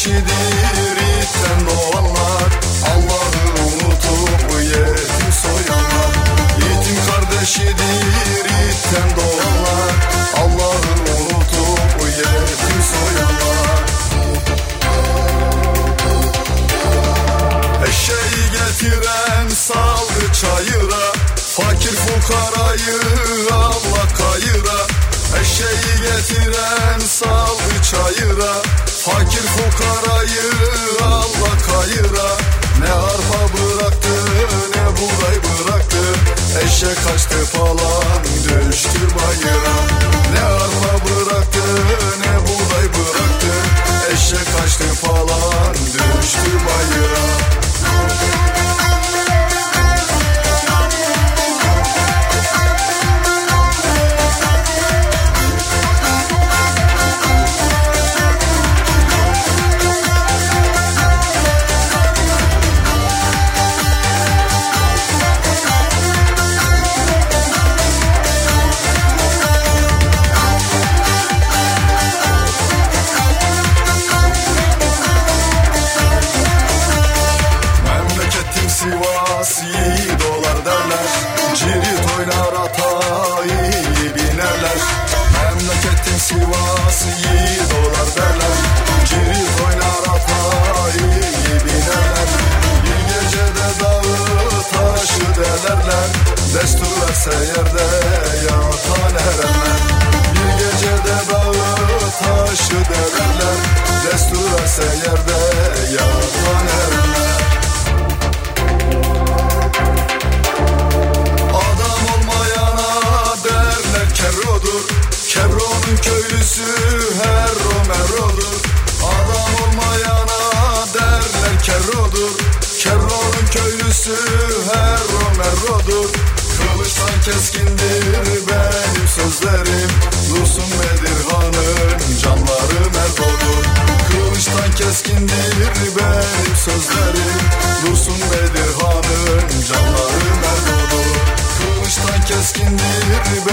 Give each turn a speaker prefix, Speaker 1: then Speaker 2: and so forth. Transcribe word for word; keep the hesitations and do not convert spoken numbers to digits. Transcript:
Speaker 1: kardeşidir itten doğanlar, Allah'ı unutup yetim soyanlar. Yetim kardeşidir itten doğanlar, Allah'ı unutup yetim soyanlar. Eşeği getiren saldı çayıra, fakir fukarayı Allah kayıra. Eşeği getiren saldı çayıra, fakir fukarayı Allah kayıra. Ne arpa bıraktı ne buğday bıraktı, eşek kaçtı falan düştü bayıra. Ne arpa bıraktı ne buğday bıraktı, eşek kaçtı falan düştü bayıra. Sivas yiğit olar derler, cirit oynar ata iyi binerler. Memleketim Sivas yiğit olar derler, cirit oynar ata iyi binerler. Bir gecede dağı taşı delerler, destur verse yerde yatan erenler. Bir gecede dağı taşı delerler, destur verse yerde yatan erenler. Kerro'nun köylüsü herro merrodur, adam olmayana derler kerrodur. Kerro'nun köylüsü herro merrodur, kılıçtan keskindir benim sözlerim. Dursun Bedirhan'ın canları merdodur, kılıçtan keskindir benim sözlerim. Dursun Bedirhan'ın canları merdodur, kılıçtan keskindir benim